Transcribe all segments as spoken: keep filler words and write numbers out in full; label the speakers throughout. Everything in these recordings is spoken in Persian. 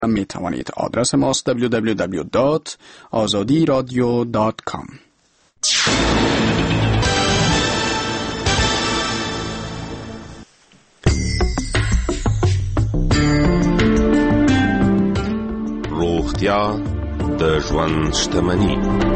Speaker 1: می توانید. آدرس ماست دبلیو دبلیو دبلیو دات آزادی رادیو دات کام.
Speaker 2: روغتیا د ژوند شتمني.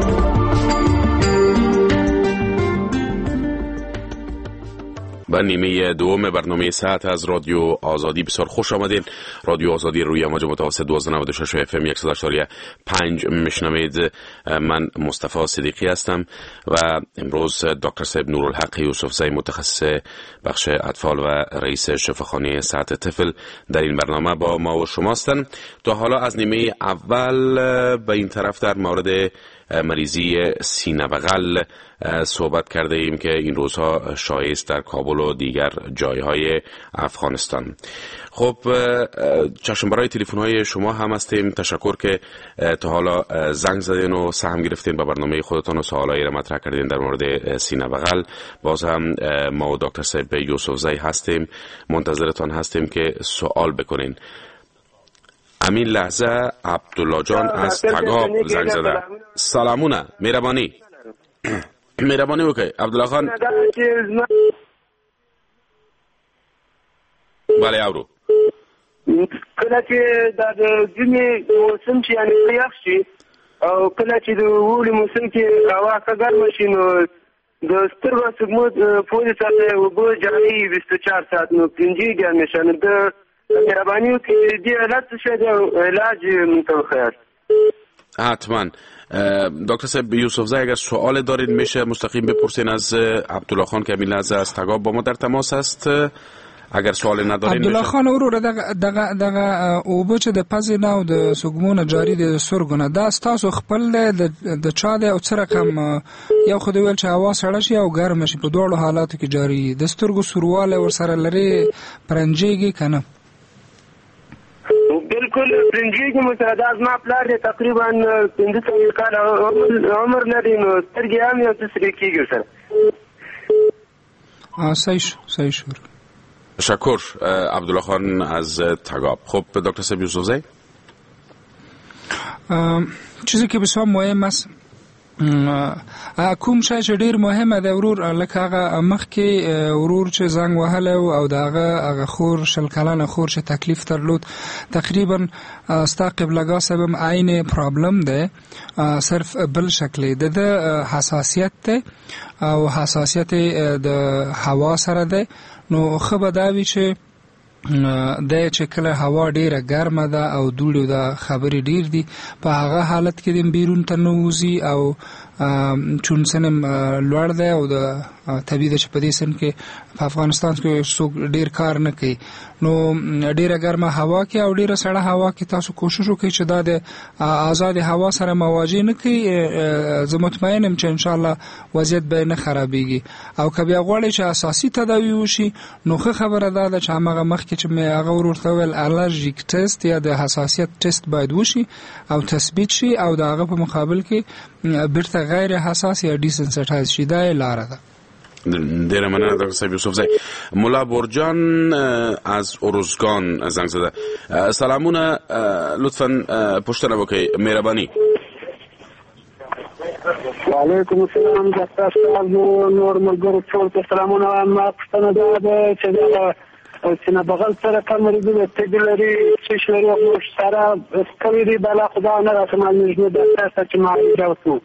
Speaker 2: به نیمه دوم برنامه ساعت از رادیو آزادی بسیار خوش آمدین. رادیو آزادی روی موج متوسط دویست و نود و شش اف ام صد و چهار پنج میشنوید. من مصطفی صدیقی هستم و امروز دکتر صاحب نورالحق یوسفزی متخصص بخش اطفال و رئیس شفاخانه ساعت طفل در این برنامه با ما و شما هستند. تا حالا از نیمه اول به این طرف در مورد مریضی سینه بغل صحبت کرده ایم که این روزها شایع است در کابل و دیگر جایهای افغانستان. خب چشم برای تلفن های شما هم هستیم. تشکر که تا حالا زنگ زدین و سهم گرفتین به برنامه خودتان و سوالایی را مطرح کردین در مورد سینه بغل. باز هم ما و دکتر صاحب یوسفزی هستیم، منتظرتان هستیم که سوال بکنین. امین لحظه عبدالله جان از تگاب زنگ زده. سلامونه، مهربانی مهربانی وکړئ عبدالله خان. بله اورو.
Speaker 3: کله چې د ځینې موسم چې یعنې یخ شي او کله چې د اوړي موسم کې هوا ښه ګرمه شي نو د سترګو سګمو پورې سره اوبه جاري بیست و چهار ساعت نو پنځه ګرمه شي. د مهرباني وکړئ دې علت څه شی د علاج متوخیات؟
Speaker 2: حتما. دکتر صاحب یوسفزی اگر سوال دارید میشه مستقیم بپرسین از عبدالله خان که امین لحظه از تگاب با ما در تماس است. اگر سوال ندارین
Speaker 1: عبدالله خان ورور دغه دغه دغه اوبه چې د پزې نه او د سګمونه جاری د سرګونه دا ستاسو خپل د چا دی او څه رقم؟ یو خو د ویل چې هوا سړه شي او ګرمه شي په دواړو حالاتو کې جاری د سترګو سورواله ورسره لري پرنجيږي کنه؟
Speaker 3: بالکل پرنجيږي مساعده از ما پلار دی تقریبا پنځه څلوېښت کاله عمر لري نو سترګې هم یو څه سرې کېږي سره.
Speaker 1: صحیح شو صحیح شو.
Speaker 2: تشکر عبدالله خان از تگاب. خب دکتر صاحب یوسفزی
Speaker 1: چیزی که بسیار مهم است کوم شای چې ډیر مهمه ده ورور لکه هغه مخکې ورور چې زنګ وهله او دغه هغه خور شل کلنه خور چې تکلیف درلود تقریبا ستا قبلګا سبب عین پرابلم ده صرف بل شکل ده د حساسیت ده او حساسیت د هوا سره ده. نو خبر داوی چې د چې کله هوا ډیره ګرمه ده او دوړو د خبرې ډیر دي په هغه حالت کې د بیرون ته نوځي او چون سنم لوړ ده او د طبيعي د چپدي سن کې په افغانستان کې څوک ډیر کار نه کوي نو ډیره ګرمه هوا کې او ډیره سړه هوا کې تاسو کوشش وکړئ چې دا د آزاد هوا سره مواجه نه کړئ. زه مطمئن یم چې ان شاء الله وضعیت به نه خرابېږي او که بیا غواړئ چې اساسي تداوی وشي نو ښه خبره ده چې هغه مخکې چې مې هغه ورته ویل الرژیک ټیسټ یا د حساسیت ټیسټ باید وشي او تثبیت شي او د هغه په مقابل کې بیرته غیر حساس یا ډیسنسټایز شي. دا لاره ده.
Speaker 2: دیر مننه دکتر صاحب یوسفزی. مولا برجان از اروزگان زنگ زده. سلامونه، لطفا پشتنه بکی مهربانی.
Speaker 3: و علیکم السلام دکتر صاحب نور ملګرو ټول ته سلامونه. ما پوښتنه ده چې د سینه بغل سره کوم مریض د تبې لري چې لري او سره سکوي دی بالا خدا نه راځي نو د تاسو چې ما راوځو.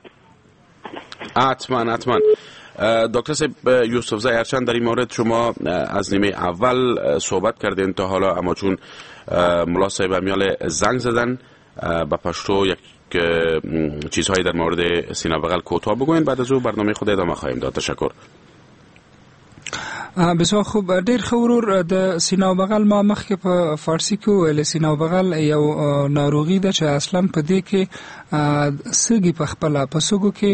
Speaker 2: حتما حتما دکتر صاحب یوسفزی هرچند در این مورد شما از نیمه اول صحبت کردین تا حالا اما چون ملا صاحب امیال زنگ زدن با پشتو یک چیزهایی در مورد سینه بغل کوتاه بگوین بعد از او برنامه خود ادامه خواهیم داد. تشکر.
Speaker 1: بسیار خوب. ډیر خورور د سینه بغل ما مخکې په فارسی کې ویل سینه بغل یو ناروغي ده چې اصلا په دې کې سګي په خپل په سګو کې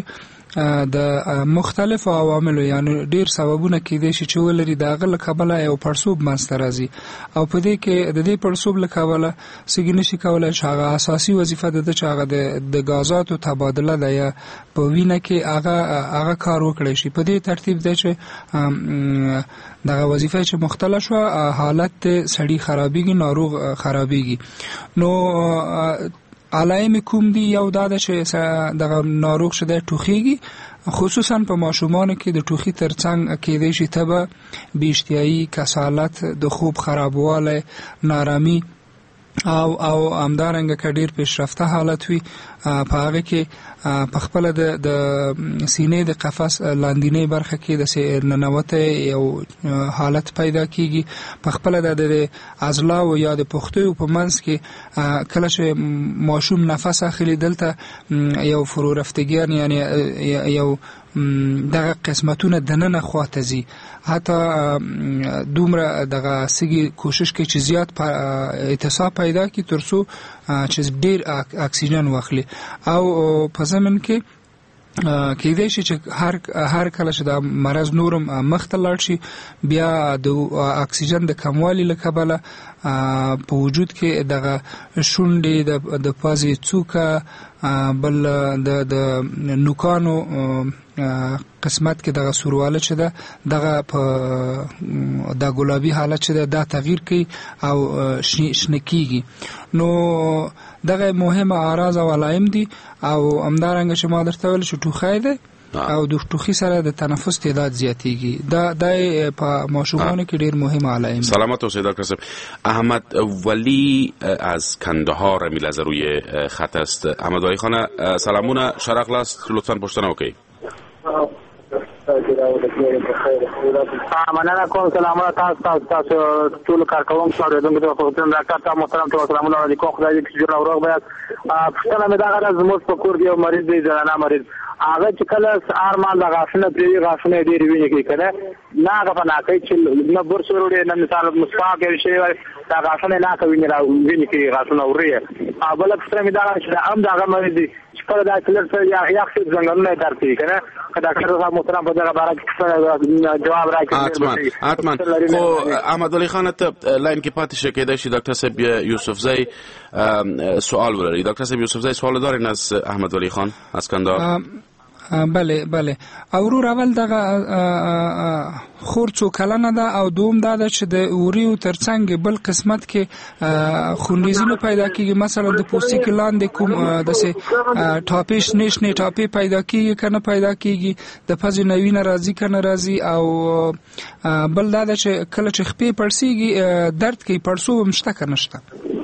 Speaker 1: د مختلفو عواملو یعنی ډیر سببونه کېدای شي چې ولري د هغه له کبله یو پړسوب منځته راځي او په دې کې د دې پړسوب له کبله سګي نشي کولی چې هغه اساسي وظیفه ده چې هغه د غازاتو تبادله ده یا په وینه کې هغه هغه کار وکړي شي. په دې ترتیب ده چې دغه وظیفه چې مختله شو حالت سړی خرابېږي، ناروغ خرابېږي. نو علائم کوم دي؟ یو دا ده چې دغه ناروغ شده ټوخیږي، خصوصا په ماشومانو کې د ټوخي ترڅنګ کېدای شي تبه، بېاشتیایي، کسالت، د خوب خرابوالی، نارامي او او همدارنګه که ډېر پیشرفته حالت وي په هغه کې په خپله د سینې د قفس لاندینۍ برخه کې د ننوتې یو حالت پیدا کیږي. په خپله د عضلاو یا د پښتیو په منځ کې کله چې ماشوم نفس اخلي دلته یو فرو رفتګیان یعنی یو دغه قسمتونه دننه خواته ځي، حتی دومره دغه سږي کوشش کوي چې زیات اتصاب پیدا کړي تر څو چې ډېر اکسیجن واخلي او په ضمن کې کېدای شي چې هر هر کله چې د مرض نورم مخته لاړ شي بیا د اکسیجن د کموالي له کبله په وجود کې دغه شونډې د پازې څوکه بل د د نوکانو قسمت کې دغه سورواله چې ده دغه په د ګلابي حالت چې ده دا تغییر کوي او شنه کیږي. نو دغه مهمه اعراض او علائم دي او همدارنګه چې ما درته ویل چې ټوخی ده او د ټوخي سره د تنفس تعداد زیاتیږي. دا د په ماشومانو کې ډیر مهمه علائم.
Speaker 2: سلامت اوسید دکتر صاحب. احمد ولی از کندهار میل روی خط است. احمد ولی خان سلامونه، شرق لاست، لطفا پشتنه وکي.
Speaker 4: مننه کوم، سلامونه تاسو تاسو تاسو ټول کارکوونکو او د خپل ډاکټر محترم ته سلامونه علیکم. خدای دې چې جوړ او روغ بیاست. پښتنه مې دا غره زموږ په کور کې یو مریض دی، زنانه مریض، هغه چې کله سهار مال د غاښونه پرې غاښونه ډېرې وینې کوي کنه نه هغه په ناکۍ چې نه برس وروړي نه مثال مسواک یې شی دا غاښونه نه کوي نه وینې کوي غاښونه ورې بله پوښتنه مې دا چې هم د هغه مریض دی چې کله دا کلر څه یخ شي ځنګلونه یې درد کوي کنه که ډاکټر صاحب محترم په دغه باره کې جواب راکړي.
Speaker 2: حتما حتما. خو احمد ولی خان ته لاین کې پاتې شي کېدای شي ډاکټر صاحب یوسفزی سوال ولري. ډاکټر صاحب یوسفزی سوال دارین از احمد ولی خان از کندهار؟
Speaker 1: بله بله. ورور اول دغه خور څو کلنه ده او دوم دا ده چې د وریو ترڅنګ بل قسمت کې خونریزونه پیدا کیږي، مثلا د پوستکي لاندې کوم داسې ټاپې شنې شنې ټاپې پیدا کیږي که نه پیدا کیږي، د پزې نه وینه راځي که نه راځي، او بل دا ده چې کله چې خپې پړسیږي درد کوي، پړسوب هم شته که نه شته؟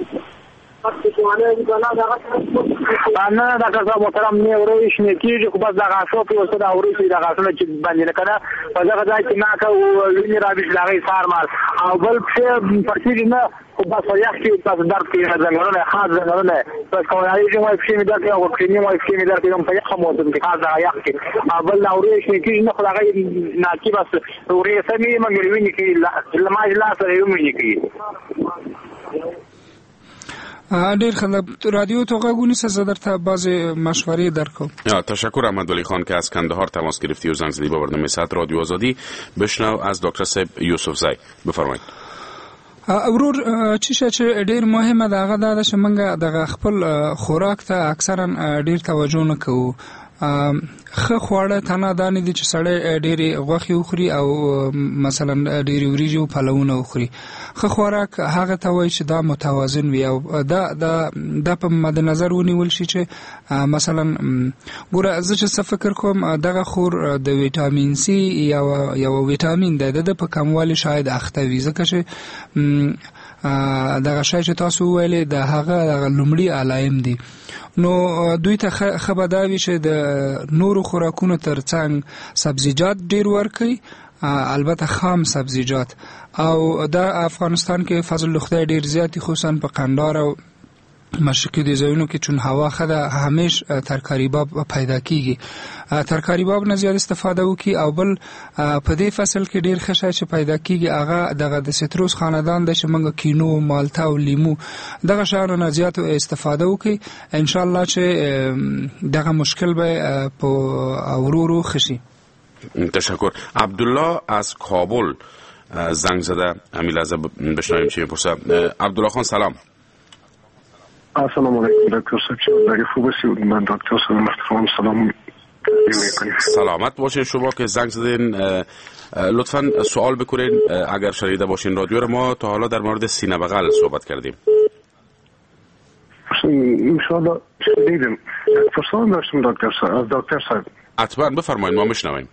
Speaker 4: نه ډاکټر صاحب محترم نه ورې شنې کېږي خو بس د غاښو په وسیله د اورې شي د غاښونه چې باندې نه کنه په دغه ځای کې ناکه وینې رابشي د هغې سار مال او بل پښې پړسېږي نه خو بس په یخ کې بس درد کوي ځنګلونه خاص ځنګلونه بس کوایي وایي پښې مې درد کوي او کینې وایي پښې مې درد کوي په یخه موسم کې خاص دغه یخ کې او بل د اورې شنې کېږي نه خو د هغې ناکي بس اورې سمې مګر وینې کوي لماج لاس سره یې وینې کوي.
Speaker 1: ډیر خلک رادیو تو غوونی سه درته بعض مشورې درکو.
Speaker 2: یا تشکر احمد ولی خان که از کندهار تماس گرفتی و زنگ زدی با برنامه ساعت رادیو آزادی. بشنو از دکتر صاحب یوسفزی. بفرمایید.
Speaker 1: ورور چې چې ډیر مهمه ده هغه دا چې موږ د خپل خوراک ته اکثرا ډیر توجه نه کوو. خه خواړه تنه دانې دي چې سړی ډېرې غوښې وخوري او مثلا ډېرې وریجې او پلونه وخوري. ښه خوراک هغه ته وایي چې دا متوازن وي او دا دا دا په مد نظر ونیول شي چې مثلا ګوره زه چې څه فکر کوم دغه خور د ویټامین سي یا یو ویټامین دی د په کموالي شاید اخته وي ځکه چې دغه شی چې تاسو ویلې د هغه لومړي علائم دي. نو دوی ته خبر دا وی چې د نورو خوراکونو ترڅنګ سبزیجات ډیر ورکړي، البته خام سبزیجات، او د افغانستان کې فضل خدای ډیر زیاتی خصوصا په قندهار او مشرقی دیزاینو که چون هوا خدا همیش ترکاری باب پیدا کیږي ترکاری باب نه زیات استفاده وکي او بل په دې فصل کې ډیر خشای چې پیدا کیږي هغه دغه د سیتروس خاندان د شمنګ کینو مالټا او لیمو دغه شانو نه زیات استفاده وکي ان شاء الله چې دغه مشکل به په اورورو خشي.
Speaker 2: تشکر. عبدالله از کابل زنگ زده. همین لحظه بشنویم چی میپرسه. عبدالله خان سلام.
Speaker 5: السلام علیکم دکتر صاحب، چه خوب هستید؟ من دکتر صاحب محترم سلام
Speaker 2: سلامت باشین. شما که زنگ زدین لطفاً سوال بکنین. اگر شنیده باشین رادیو رو ما تا حالا در مورد سینه بغل صحبت کردیم.
Speaker 5: ان شاء الله شنیدیم. فرصت داشتم دکتر صاحب از دکتر صاحب.
Speaker 2: حتما بفرمایید ما میشنویم.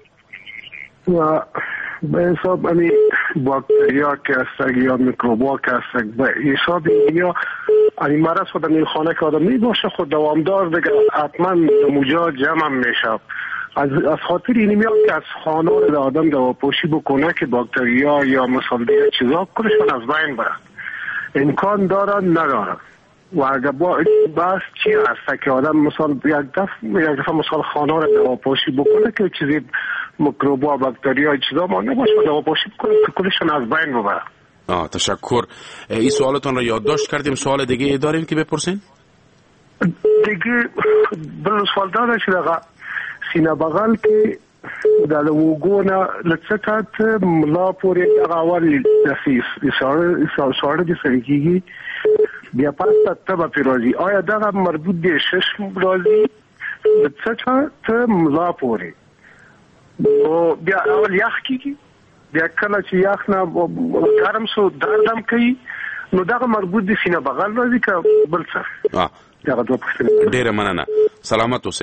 Speaker 5: و به حساب امی باکتریا که هستگ یا میکروبا که هستگ به حساب یا امی مرض خود امی خانه که آدم می باشه خود دوامدار دیگه حتما موجا جمع میشه. از از خاطر اینی میاد که از خانه را آدم دواپوشی بکنه که باکتریا یا مثلا دیگه چیزا کنشون از بین بره. امکان داره نداره. و اگر با بس چی هست که آدم مثلا یک دفعه یک دفعه مثلا خانه را دواپوشی بکنه که چیزی میکروبا باکتریا چیزا ما نباشه دواپوشی بکنه که کلشون از بین ببره.
Speaker 2: آه تشکر. این سوالتون را یادداشت کردیم. سوال دیگه دارین که بپرسین؟
Speaker 5: دیگه بل سوال داره چې دغه سینه بغل کې د وګونه لڅکات ملا پورې دغه اول د سیساره ساره د سرګي بیا پاسه تبه پیروزی آیا دغه مربوط دی شش راځي لڅکات ملا پورې او بیا اول یخ کیږي بیا کله چې یخ نه ګرم سو دردم کوي نو دغه مربوط دی سینه بغل راځي که بل څه؟
Speaker 2: اه
Speaker 5: دغه دوه پوښتنې.
Speaker 2: ډیره مننه. سلامت اوسئ.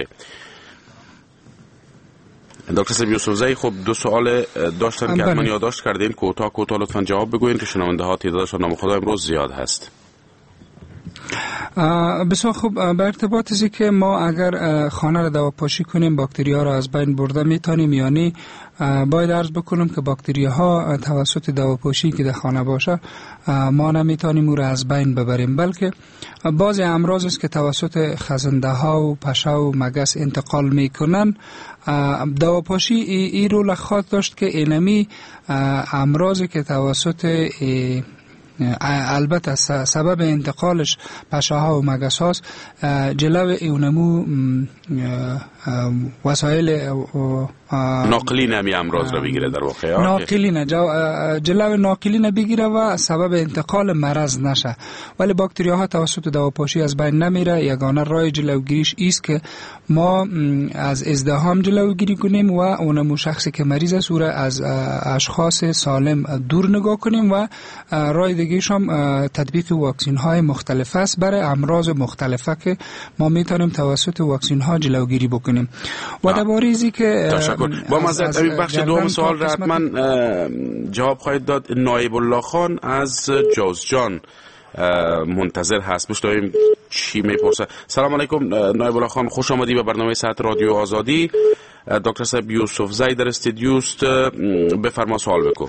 Speaker 2: دکتر صاحب یوسفزئی خب دو سوال داشتن که حتما یادداشت کردین. کوتاه کوتاه لطفا جواب بگوین که شنونده ها تعدادشون نام خدا امروز زیاد هست.
Speaker 1: بسیار خوب. به ارتباط ازی که ما اگر خانه را دواپاشی کنیم باکتریا را از بین برده میتونیم یا نه، باید عرض بکنم که باکتریا ها توسط دواپاشی که در خانه باشه ما نمیتونیم او را از بین ببریم، بلکه بعضی امراض است که توسط خزنده ها و پشه و مگس انتقال میکنن. دواپاشی ای, ای رول خاص داشت که اینمی امراضی که توسط البته سبب انتقالش پشه ها و مگس هاست جلو اونمو وسایل
Speaker 2: ناقلین همی امراض را بگیره در واقع.
Speaker 1: ناقلین جلو ناقلین بگیره و سبب انتقال مرض نشه. ولی باکتریا ها توسط دواپاشی از بین نمیره. یگانه راه جلوگیریش ایست که ما از ازدحام جلوگیری کنیم و اونمو شخصی که مریض است او را از اشخاص سالم دور نگاه کنیم و راه دیگه‌ش هم تطبیق واکسین های مختلف است برای امراض مختلفه که ما میتونیم توسط واکسین ها جلوگیری بکنیم. و درباره ازی که
Speaker 2: با مزد این بخش دوم سوال را حتما جواب خواهید داد. نایب الله خان از جوزجان منتظر هست. بشنویم چی میپرسه. سلام علیکم نایب الله خان، خوش آمدی به برنامه ساعت رادیو آزادی. دکتر صاحب یوسفزئی در استودیوست. بفرما سوال بکن.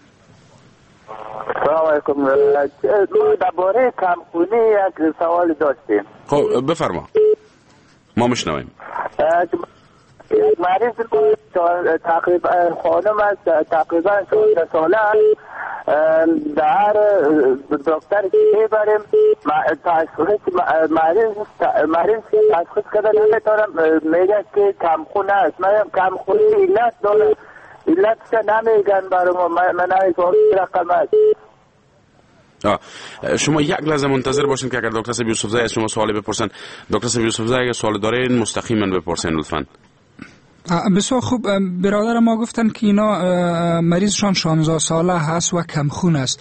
Speaker 6: سلام علیکم. ما درباره کمخونی یک سوال داشتیم.
Speaker 2: خب بفرما ما میشنویم.
Speaker 6: یک مریض تقریبا خانم است، تقریبا چهارده ساله است. در دکتر که بریم تشخیص مریض مریض تشخیص کرده نمیتونم، میگه که کمخون است. من کمخونی علت داره، علت که نمیگن برای ما. من نمیتونم رقم است.
Speaker 2: آه. شما یک لحظه منتظر باشین که اگر دکتر صاحب یوسفزئی از شما سوالی بپرسن. دکتر صاحب یوسفزئی اگر سوال دارین مستقیما بپرسین لطفاً.
Speaker 1: بسیار خوب. برادر ما گفتن که اینا مریضشان شانزده ساله هست و کمخون است.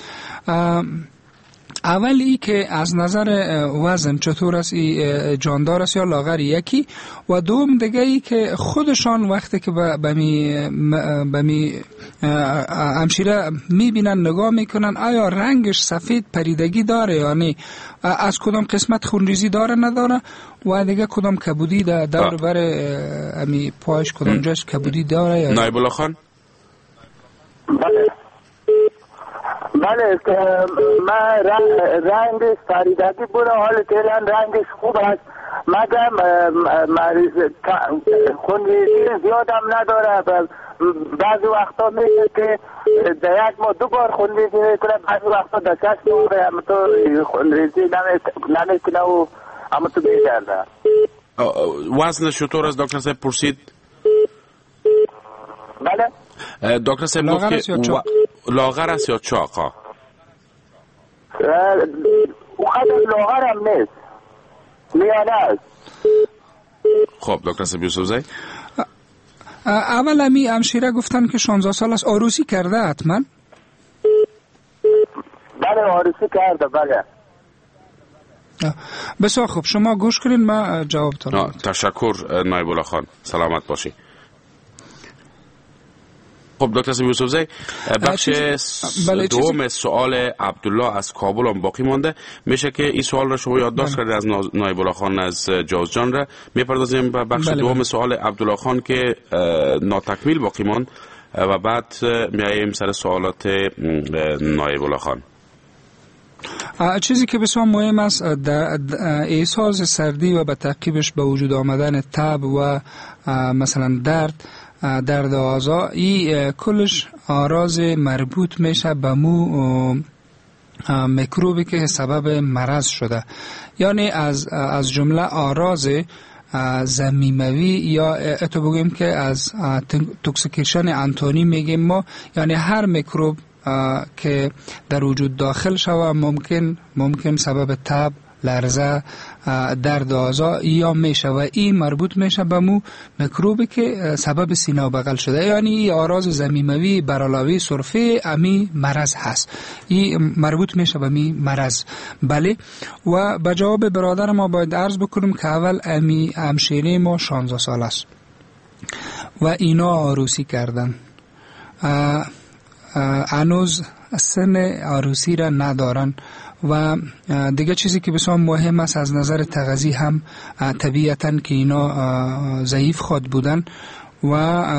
Speaker 1: اول ای که از نظر وزن چطور است، ای جاندار است یا لاغر یکی، و دوم دیگه ای که خودشان وقتی که بمی بمی همشیره میبینن نگاه میکنن آیا رنگش سفید پریدگی داره یا نه، از کدام قسمت خونریزی داره نداره، و دیگه کدام کبودی در دور بر امی پایش کدام جاش کبودی داره یا نه.
Speaker 2: نایب الله خان.
Speaker 6: بله بله من رنگش پریدگی بود، حال فعلا رنگش خوب است، مگر مریض خونریزی زیادم نداره. بعضی وقتا میشه که در یک ماه دو بار خونریزی میکنه، بعضی وقتا در شش ماه همونطور خونریزی نمیکنه و همونطور میگرده.
Speaker 2: وزنش چطور است دکتر صاحب پرسید؟
Speaker 6: بله
Speaker 2: دکتر صاحب
Speaker 1: لاغر است یا چاق؟
Speaker 2: لاغر است یا چاق؟
Speaker 6: او خیلی لاغر هم نیست، میانه است.
Speaker 2: خب دکتر صاحب یوسفزی،
Speaker 1: اول امی همشیره گفتن که شانزده سال است، عروسی کرده حتما؟
Speaker 6: بله عروسی کرده. بله
Speaker 1: بسیار خوب، شما گوش کنین ما جواب تان.
Speaker 2: تشکر نایب الله خان، سلامت باشی. خب دکتر صاحب یوسفزی، بخش دوم سوال عبدالله از کابل هم باقی مانده. میشه که این سوال را شما یادداشت کردید از نایب الله خان از جوزجان را. میپردازیم به بخش بله دوم بله. سوال عبدالله خان که ناتکمیل باقی ماند و بعد میاییم سر سوالات نایب الله خان.
Speaker 1: چیزی که بسیار مهم است در احساس سردی و به تعقیبش به وجود آمدن تب و مثلا درد درد آزا، ای کلش آراز مربوط میشه به مو میکروبی که سبب مرض شده، یعنی از از جمله آراز زمیموی یا اتو بگیم که از توکسیکیشن انتونی میگیم ما، یعنی هر میکروب که در وجود داخل شوه ممکن ممکن سبب تب، لرزه، درد آزا یا میشه و این مربوط میشه به مو میکروبی که سبب سینه و بغل شده، یعنی این آراز زمیموی برالاوی سرفه امی مرض هست، این مربوط میشه به می مرض. بله، و به جواب برادر ما باید عرض بکنم که اول امی همشیره ما شانزده سال است و اینا عروسی کردن، هنوز سن عروسی را ندارن و دیگه چیزی که بسیار مهم است از نظر تغذیه هم طبیعتاً که اینا ضعیف خود بودن و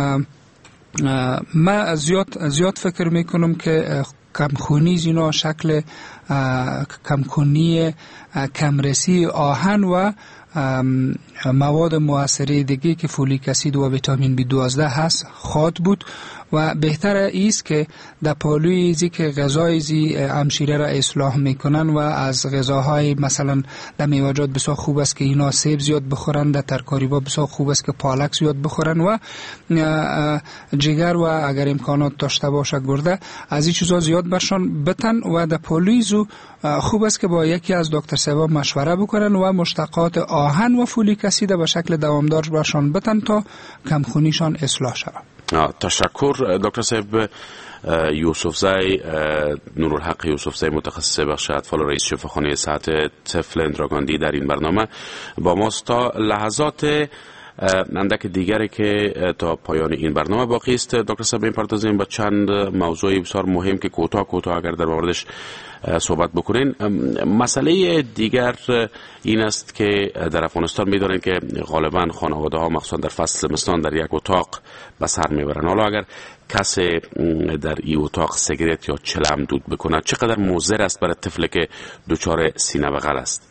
Speaker 1: من زیاد زیاد فکر میکنم که کمخونی اینا شکل کمخونی، کمرسی آهن و مواد مؤثره دیگه که فولیک اسید و ویتامین بی دوازده هست خواهد بود و بهتر ایست که در پالوی ایزی که غذای زی همشیره را اصلاح میکنن و از غذاهای مثلا در میوه‌جات بسیار خوب است که اینا سیب زیاد بخورن، در ترکاری با بسیار خوب است که پالک زیاد بخورن و جگر و اگر امکانات داشته باشه گرده از این چیزا زیاد برشان بتن و در پالوی زو خوب است که با یکی از دکتر صاحب مشوره بکنن و مشتقات آهن و فولیک اسید به شکل دوامدار برشان بتن تا کمخونیشان اصلاح شود.
Speaker 2: تشکر دکتر صاحب یوسفزی، نورالحق یوسفزی، متخصص بخش اطفال رئیس شفاخانه صحت طفل اندراگاندی در این برنامه با ماست تا لحظات اندک دیگری که تا پایان این برنامه باقی است. دکتر صاحب می‌پردازیم با چند موضوع بسیار مهم که کوتاه کوتاه اگر در موردش صحبت بکنین. مسئله دیگر این است که در افغانستان می‌دانید که غالباً خانواده‌ها مخصوصاً در فصل زمستان در یک اتاق به سر میبرن. حالا اگر کسی در این اتاق سیگارت یا چلم دود بکنه چقدر مضر است برای طفلی که دچار سینه بغل است؟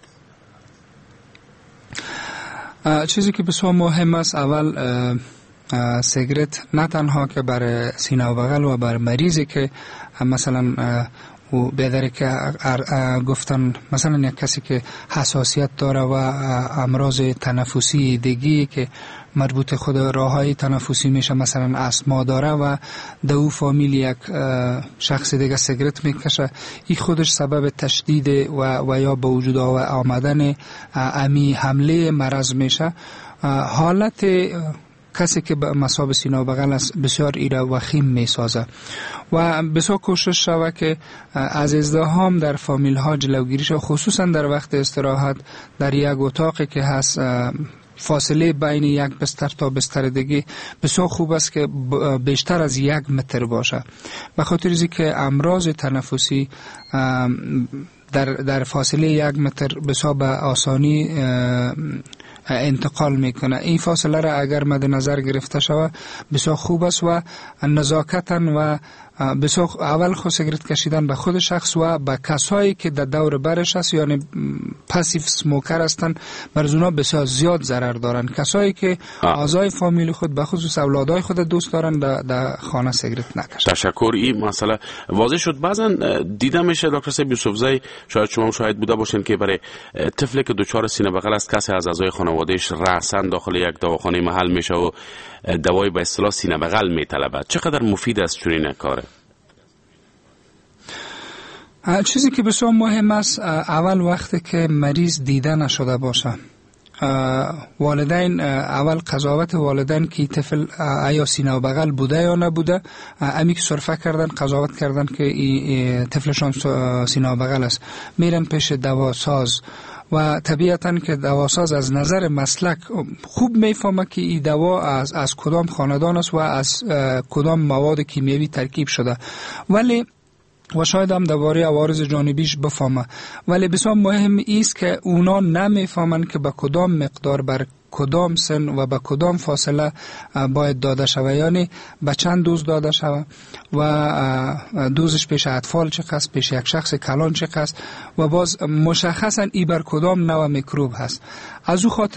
Speaker 1: چیزی که بسیار مهم است، اول سیگارت نه تنها که برای سینه و بغل و برای مریضی که مثلا و بهتره که گفتن مثلا یک کسی که حساسیت داره و امراض تنفسی دیگی که مربوط خود راههای تنفسی میشه، مثلا استما داره و دو فامیل یک شخص دیگه سیگارت میکشه، این خودش سبب تشدید و, و یا به وجود آمدن امی حمله مرض میشه. حالت کسی که به مصاب سینه و بغل است بسیار ایره وخیم می سازه و بسیار کوشش شوه که از ازدحام در فامیل ها جلوگیری شود، خصوصا در وقت استراحت در یک اتاقی که هست فاصله بین یک بستر تا بستر دیگه بسیار خوب است که بیشتر از یک متر باشه، به خاطر اینکه که امراض تنفسی در در فاصله یک متر بسیار به آسانی انتقال میکنه. این فاصله را اگر مد نظر گرفته شود بسیار خوب است و نزاکتاً و بسیار اول خود سیگرت کشیدن به خود شخص و به کسایی که در دور برش است یعنی پاسیو اسموکر هستند بر اونا بسیار زیاد ضرر دارن. کسایی که اعضای فامیل خود به خصوص اولادای خود دوست دارن در خانه سیگرت نکشن.
Speaker 2: تشکر. این مسئله واضح شد. بعضا دیده میشه دکتر صاحب یوسفزئی، شاید شما شاید بوده باشین که برای طفلی که دچار سینه بغل است کسی از اعضای خانوادهش رأساً داخل یک دواخانه محل میشه و دوای به اصطلاح سینه بغل میطلبد. چقدر مفید است چنین کار؟
Speaker 1: چیزی که بسیار مهم است اول وقتی که مریض دیده نشده باشه والدین اول قضاوت والدین که طفل آیا سینه و بغل بوده یا نبوده امی که صرفه کردن قضاوت کردن که این طفلشان سینه و بغل است میرن پیش دواساز و طبیعتاً که دواساز از نظر مسلک خوب میفهمه که این دوا از از کدام خاندان است و از کدام مواد کیمیایی ترکیب شده، ولی و شاید هم درباره عوارض جانبیش بفهمه، ولی بسیار مهم است که اونا نمیفهمن که به کدام مقدار بر کدام سن و به کدام فاصله باید داده شود، یعنی به چند دوز داده شود و دوزش پیش اطفال چقدر، پیش یک شخص کلان چقدر و باز مشخصا ای بر کدام نوع میکروب هست. از او خاطر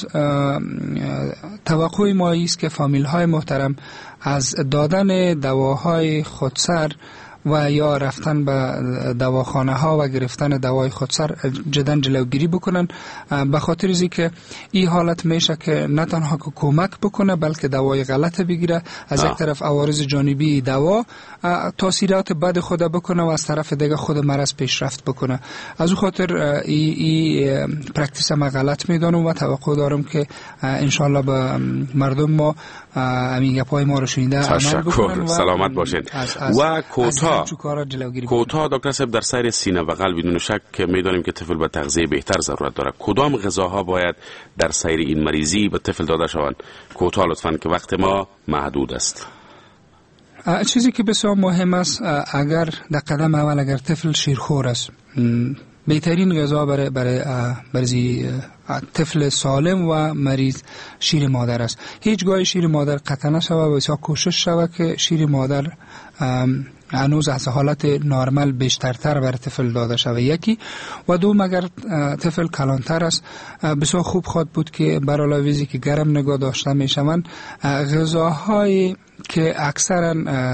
Speaker 1: توقع ما است که فامیل های محترم از دادن دواهای خودسر و یا رفتن به دواخانه ها و گرفتن دوای خودسر جدا جلوگیری بکنن، به خاطر از که این حالت میشه که نه تنها که کمک بکنه بلکه دوای غلط بگیره، از یک طرف عوارض جانبی دوا تاثیرات بد خود بکنه و از طرف دیگه خود مرض پیشرفت بکنه. از اون خاطر این ای پرکتیس ما غلط میدانم و توقع دارم که انشالله به مردم ما همین گپای ما رو شنیده عمل بکنن.
Speaker 2: سلامت باشین. و کوتاه کوتاه دکتر صاحب در سیر سینه بغل بدون شک که میدانیم که طفل به تغذیه بهتر ضرورت داره. کدام غذاها باید در سیر این مریضی به طفل داده شوند؟ کوتاه لطفاً که وقت ما محدود است.
Speaker 1: چیزی که بسیار مهم است اگر در قدم اول اگر طفل شیرخوار است بهترین غذا برای برای برای طفل سالم و مریض شیر مادر است. هیچگاه شیر مادر قطع نشود و بسیار کوشش شود که شیر مادر هنوز از حالت نرمال بیشترتر بر طفل داده شود. یکی و دوم اگر طفل کلانتر است بسیار خوب خواهد بود که بر علاوه ازی که گرم نگاه داشته می شوند غذاهایی که اکثرا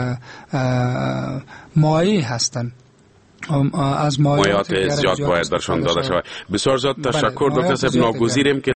Speaker 1: مایع هستند
Speaker 2: از مایعات زیاد باید برشان داده شود. بسیار زیاد تشکر دکتر صاحب. ناگزیریم که